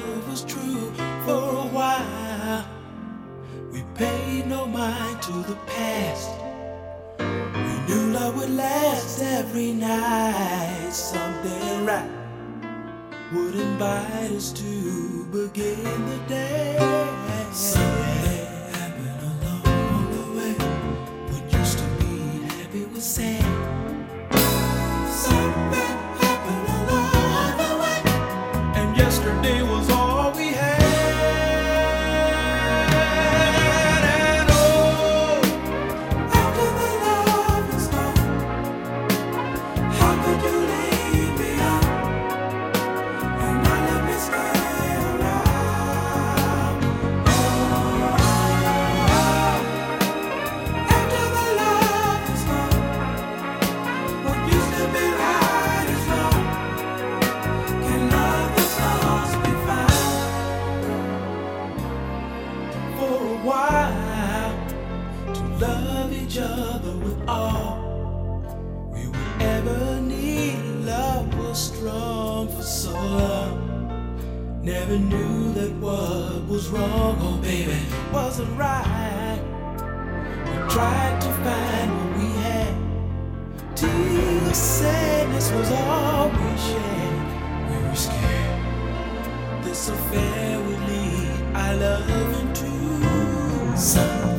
love was true for a while. We paid no mind to the past. We knew love would last every night. Something right would invite us to begin the day. Something happened along the way. What used to be happy was sad. Something happened along the way, and yesterday was all we had. And oh, after the love was gone, how could you leave me on and not let me stay around? Oh, after the love was gone, what used to be right is wrong. Can love that's lost be found? For a while, to love each other with all we would ever need. Love was strong for so long. Never knew that what was wrong, oh baby, wasn't right. We tried to find what we had, till sadness was all we shared. We were scared this affair would lead our love into something